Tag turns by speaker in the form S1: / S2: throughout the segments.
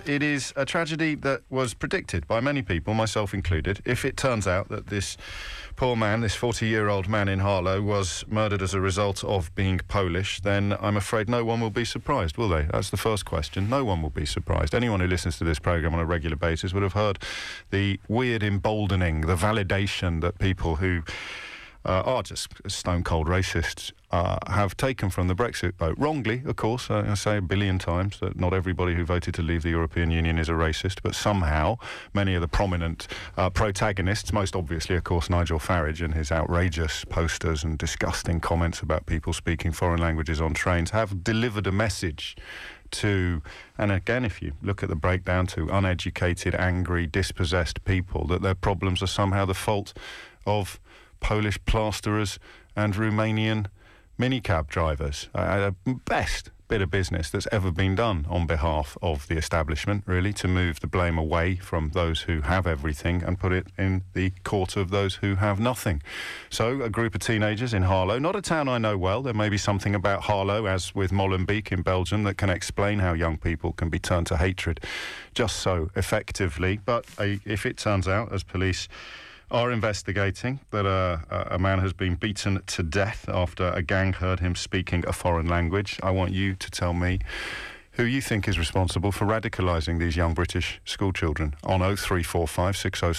S1: it is a tragedy that was predicted by many people, myself included. If it turns out that this poor man, this 40-year-old man in Harlow, was murdered as a result of being Polish, then I'm afraid no one will be surprised, will they? That's the first question. No one will be surprised. Anyone who listens to this programme on a regular basis would have heard the weird emboldening, the validation that people who are just stone-cold racists have taken from the Brexit vote. Wrongly, of course. I say a billion times that not everybody who voted to leave the European Union is a racist, but somehow many of the prominent protagonists, most obviously, of course, Nigel Farage and his outrageous posters and disgusting comments about people speaking foreign languages on trains, have delivered a message to, and again, if you look at the breakdown, to uneducated, angry, dispossessed people, that their problems are somehow the fault of Polish plasterers and Romanian minicab drivers. Best bit of business that's ever been done on behalf of the establishment, really, to move the blame away from those who have everything and put it in the court of those who have nothing. So a group of teenagers in Harlow, not a town I know well. There may be something about Harlow, as with Molenbeek in Belgium, that can explain how young people can be turned to hatred just so effectively. But if it turns out, as police are investigating, that a man has been beaten to death after a gang heard him speaking a foreign language, I want you to tell me who you think is responsible for radicalising these young British schoolchildren on 0345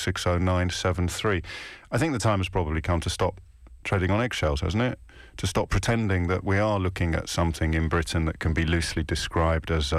S1: 6060973. I think the time has probably come to stop treading on eggshells, hasn't it? To stop pretending that we are looking at something in Britain that can be loosely described as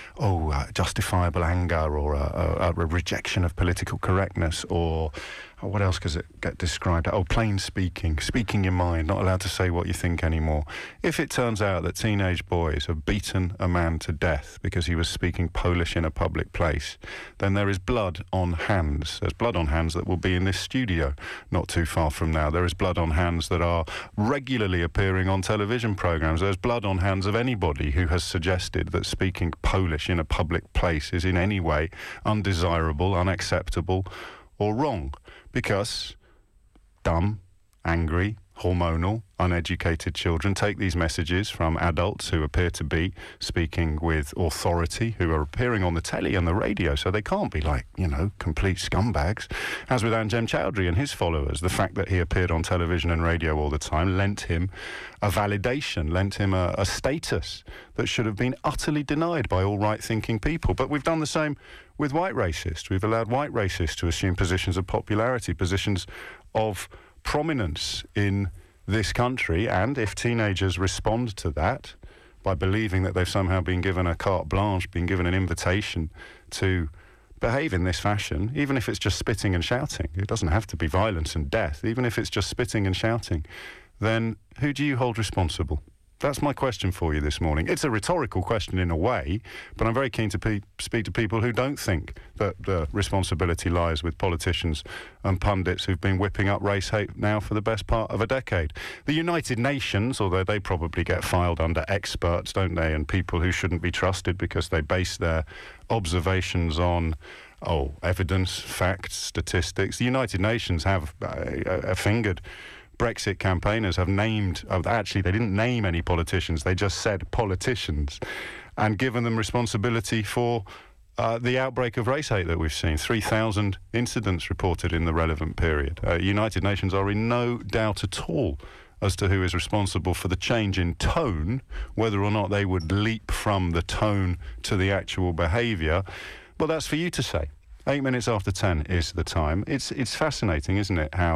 S1: justifiable anger, or a rejection of political correctness, or what else does it get described? Plain speaking your mind, not allowed to say what you think anymore. If it turns out that teenage boys have beaten a man to death because he was speaking Polish in a public place, then there is blood on hands. There's blood on hands that will be in this studio not too far from now. There is blood on hands that are regularly appearing on television programmes. There's blood on hands of anybody who has suggested that speaking Polish in a public place is in any way undesirable, unacceptable, or wrong. Because dumb, angry, hormonal, uneducated children take these messages from adults who appear to be speaking with authority, who are appearing on the telly and the radio, so they can't be like, complete scumbags. As with Anjem Choudary and his followers, the fact that he appeared on television and radio all the time lent him a validation, lent him a status that should have been utterly denied by all right-thinking people. But we've done the same with white racists. We've allowed white racists to assume positions of popularity, positions of prominence in this country, and if teenagers respond to that by believing that they've somehow been given a carte blanche, been given an invitation to behave in this fashion, even if it's just spitting and shouting, it doesn't have to be violence and death, even if it's just spitting and shouting, then who do you hold responsible? That's my question for you this morning. It's a rhetorical question in a way, but I'm very keen to speak to people who don't think that the responsibility lies with politicians and pundits who've been whipping up race hate now for the best part of a decade. The United Nations, although they probably get filed under experts, don't they, and people who shouldn't be trusted because they base their observations on evidence, facts, statistics. The United Nations have fingered Brexit campaigners, have named, actually they didn't name any politicians, they just said politicians, and given them responsibility for the outbreak of race hate that we've seen. 3,000 incidents reported in the relevant period. United Nations are in no doubt at all as to who is responsible for the change in tone, whether or not they would leap from the tone to the actual behaviour. Well, that's for you to say. 8 minutes after 10 is the time. It's fascinating, isn't it, how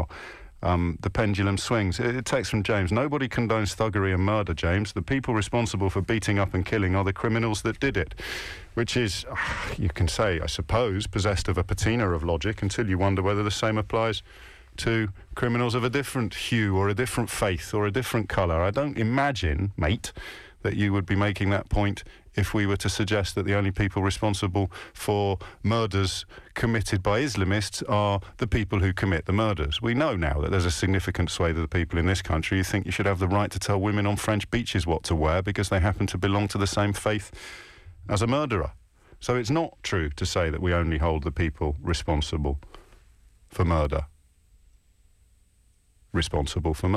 S1: the pendulum swings. A text from James: nobody condones thuggery and murder, James. The people responsible for beating up and killing are the criminals that did it. Which is, you can say, I suppose, possessed of a patina of logic, until you wonder whether the same applies to criminals of a different hue or a different faith or a different colour. I don't imagine, mate, that you would be making that point if we were to suggest that the only people responsible for murders committed by Islamists are the people who commit the murders. We know now that there's a significant swathe of the people in this country who think you should have the right to tell women on French beaches what to wear because they happen to belong to the same faith as a murderer. So it's not true to say that we only hold the people responsible for murder.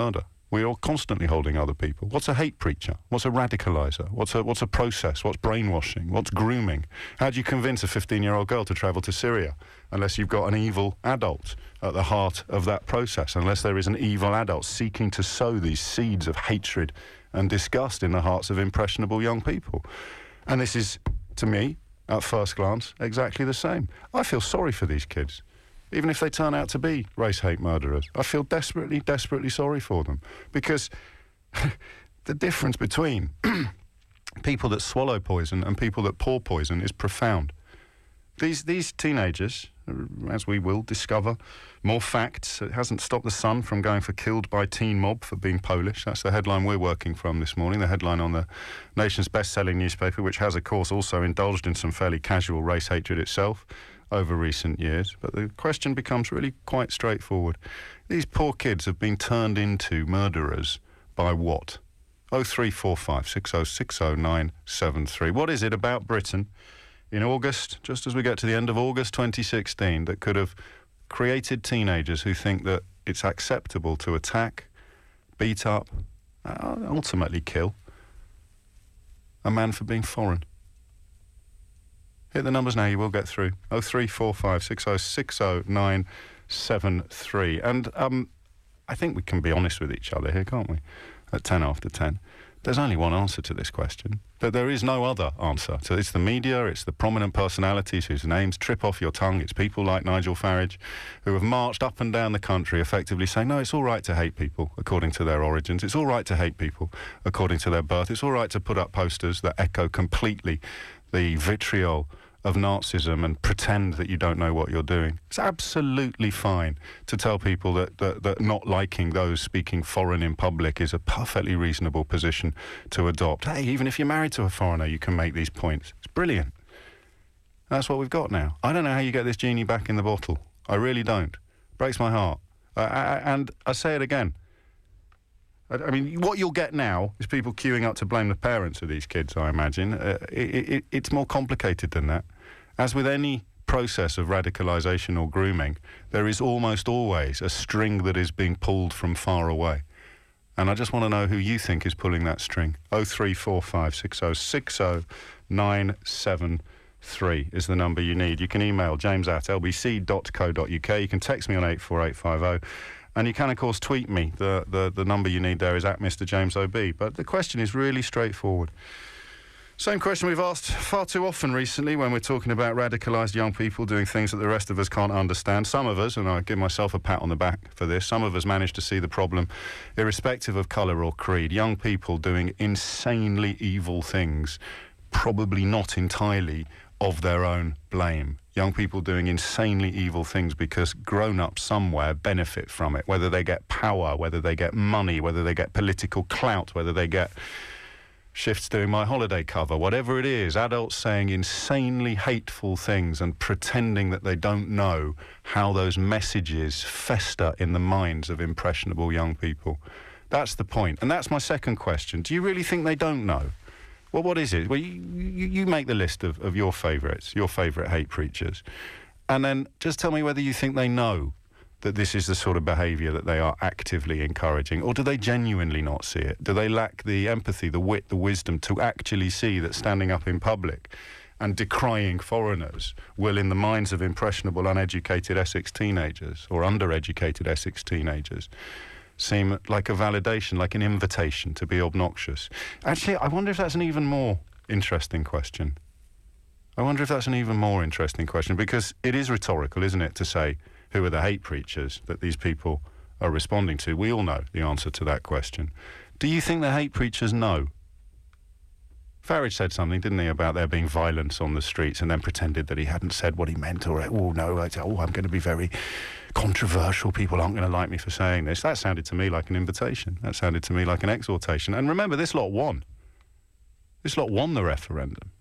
S1: We are constantly holding other people. What's a hate preacher? What's a radicalizer? What's a process? What's brainwashing? What's grooming? How do you convince a 15-year-old girl to travel to Syria unless you've got an evil adult at the heart of that process, unless there is an evil adult seeking to sow these seeds of hatred and disgust in the hearts of impressionable young people? And this is, to me, at first glance, exactly the same. I feel sorry for these kids. Even if they turn out to be race-hate murderers, I feel desperately, desperately sorry for them. Because the difference between people that swallow poison and people that pour poison is profound. These teenagers, as we will discover more facts, it hasn't stopped the Sun from going for killed by teen mob for being Polish. That's the headline we're working from this morning, the headline on the nation's best-selling newspaper, which has, of course, also indulged in some fairly casual race hatred itself over recent years. But the question becomes really quite straightforward. These poor kids have been turned into murderers by what? 0345 6060 973. What is it about Britain in August, just as we get to the end of August 2016, that could have created teenagers who think that it's acceptable to attack, beat up, ultimately kill a man for being foreign? Hit the numbers now, you will get through. 0345 6060 973. And I think we can be honest with each other here, can't we? At 10 after 10. There's only one answer to this question. That there is no other answer. So it's the media, it's the prominent personalities whose names trip off your tongue. It's people like Nigel Farage who have marched up and down the country effectively saying, no, it's all right to hate people according to their origins. It's all right to hate people according to their birth. It's all right to put up posters that echo completely the vitriol of Nazism and pretend that you don't know what you're doing. It's absolutely fine to tell people that not liking those speaking foreign in public is a perfectly reasonable position to adopt. Hey, even if you're married to a foreigner, you can make these points. It's brilliant. That's what we've got now. I don't know how you get this genie back in the bottle. I really don't. Breaks my heart. And I say it again. I mean, what you'll get now is people queuing up to blame the parents of these kids, I imagine. It's more complicated than that. As with any process of radicalisation or grooming, there is almost always a string that is being pulled from far away. And I just want to know who you think is pulling that string. 0345 6060 973 is the number you need. You can email james@lbc.co.uk. You can text me on 84850. And you can, of course, tweet me. The number you need there is at Mr. James OB. But the question is really straightforward. Same question we've asked far too often recently when we're talking about radicalised young people doing things that the rest of us can't understand. Some of us, and I give myself a pat on the back for this, some of us manage to see the problem irrespective of colour or creed. Young people doing insanely evil things, probably not entirely of their own blame. Young people doing insanely evil things because grown-ups somewhere benefit from it, whether they get power, whether they get money, whether they get political clout, whether they get shifts doing my holiday cover, whatever it is, adults saying insanely hateful things and pretending that they don't know how those messages fester in the minds of impressionable young people. That's the point. And that's my second question. Do you really think they don't know? Well, what is it? Well, you make the list of your favourites, your favourite hate preachers. And then just tell me whether you think they know that this is the sort of behaviour that they are actively encouraging, or do they genuinely not see it? Do they lack the empathy, the wit, the wisdom to actually see that standing up in public and decrying foreigners will, in the minds of impressionable, uneducated Essex teenagers or undereducated Essex teenagers, seem like a validation, like an invitation to be obnoxious? Actually, I wonder if that's an even more interesting question. Because it is rhetorical, isn't it, to say, who are the hate preachers that these people are responding to? We all know the answer to that question. Do you think the hate preachers know? Farage said something, didn't he, about there being violence on the streets, and then pretended that he hadn't said what he meant, or, I'm going to be very controversial, people aren't going to like me for saying this. That sounded to me like an invitation. That sounded to me like an exhortation. And remember, this lot won. This lot won the referendum.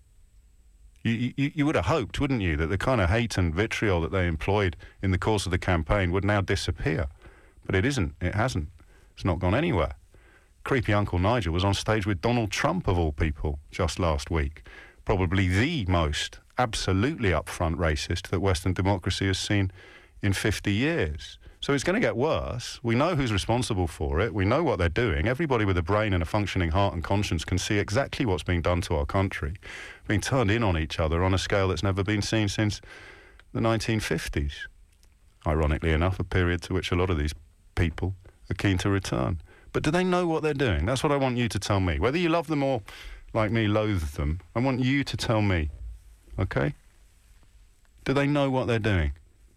S1: You would have hoped, wouldn't you, that the kind of hate and vitriol that they employed in the course of the campaign would now disappear. But it isn't. It hasn't. It's not gone anywhere. Creepy Uncle Nigel was on stage with Donald Trump, of all people, just last week. Probably the most absolutely upfront racist that Western democracy has seen in 50 years. So it's going to get worse. We know who's responsible for it. We know what they're doing. Everybody with a brain and a functioning heart and conscience can see exactly what's being done to our country, being turned in on each other on a scale that's never been seen since the 1950s. Ironically enough, a period to which a lot of these people are keen to return. But do they know what they're doing? That's what I want you to tell me. Whether you love them or, like me, loathe them, I want you to tell me, okay? Do they know what they're doing?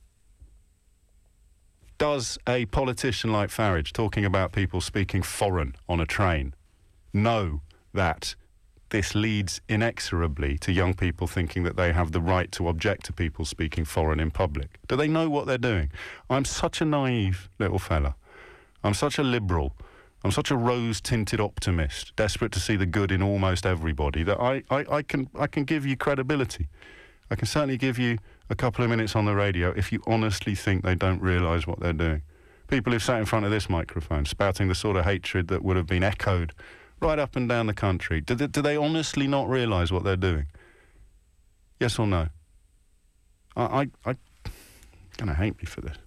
S1: Does a politician like Farage, talking about people speaking foreign on a train, know that this leads inexorably to young people thinking that they have the right to object to people speaking foreign in public? Do they know what they're doing? I'm such a naive little fella. I'm such a liberal. I'm such a rose-tinted optimist, desperate to see the good in almost everybody, that I can give you credibility. I can certainly give you a couple of minutes on the radio if you honestly think they don't realise what they're doing. People who've sat in front of this microphone spouting the sort of hatred that would have been echoed right up and down the country, do they honestly not realise what they're doing? Yes or no? I'm going to hate me for this.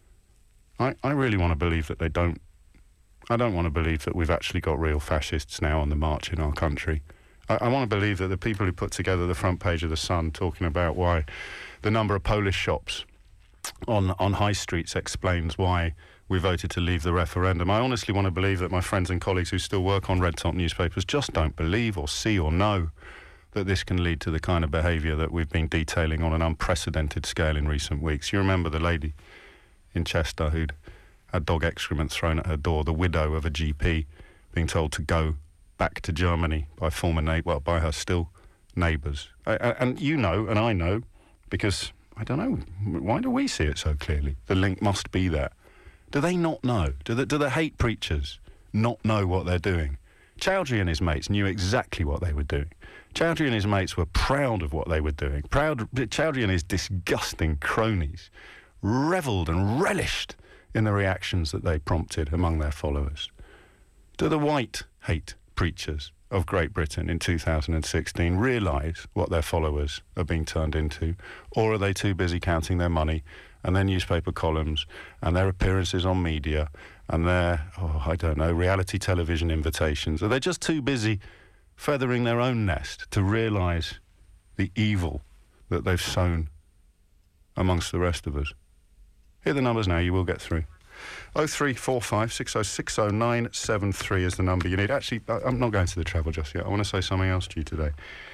S1: I really want to believe that they don't. I don't want to believe that we've actually got real fascists now on the march in our country. I want to believe that the people who put together the front page of The Sun talking about why the number of Polish shops on high streets explains why we voted to leave the referendum. I honestly want to believe that my friends and colleagues who still work on red top newspapers just don't believe or see or know that this can lead to the kind of behaviour that we've been detailing on an unprecedented scale in recent weeks. You remember the lady in Chester who'd had dog excrement thrown at her door, the widow of a GP being told to go back to Germany by by her still neighbours. And you know, and I know, because, I don't know, why do we see it so clearly? The link must be there. Do they not know? Do the hate preachers not know what they're doing? Chowdhury and his mates knew exactly what they were doing. Chowdhury and his mates were proud of what they were doing. Chowdhury and his disgusting cronies revelled and relished in the reactions that they prompted among their followers. Do the white hate preachers of Great Britain in 2016 realise what their followers are being turned into, or are they too busy counting their money and their newspaper columns and their appearances on media and their, reality television invitations? Are they just too busy feathering their own nest to realise the evil that they've sown amongst the rest of us? Hit the numbers now, you will get through. 0345 6060 973 is the number you need. Actually, I'm not going to the travel just yet. I want to say something else to you today.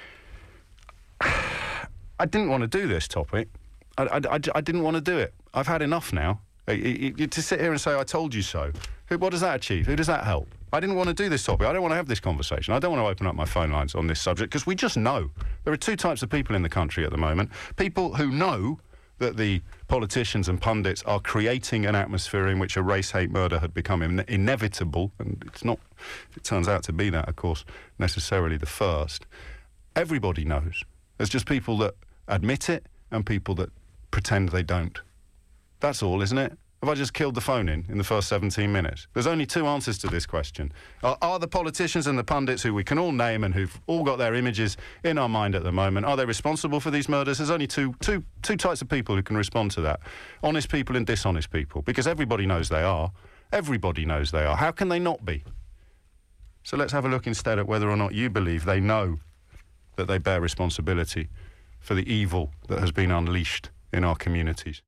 S1: I didn't want to do this topic. I didn't want to do it. I've had enough now. To sit here and say, I told you so. What does that achieve? Who does that help? I didn't want to do this topic. I don't want to have this conversation. I don't want to open up my phone lines on this subject, because we just know. There are two types of people in the country at the moment. People who know that the politicians and pundits are creating an atmosphere in which a race-hate murder had become inevitable, and it's not, if it turns out to be that, of course, necessarily the first. Everybody knows. There's just people that admit it and people that pretend they don't. That's all, isn't it? Have I just killed the phone in the first 17 minutes? There's only two answers to this question. Are the politicians and the pundits, who we can all name and who've all got their images in our mind at the moment, are they responsible for these murders? There's only two types of people who can respond to that. Honest people and dishonest people. Because everybody knows they are. Everybody knows they are. How can they not be? So let's have a look instead at whether or not you believe they know that they bear responsibility for the evil that has been unleashed in our communities.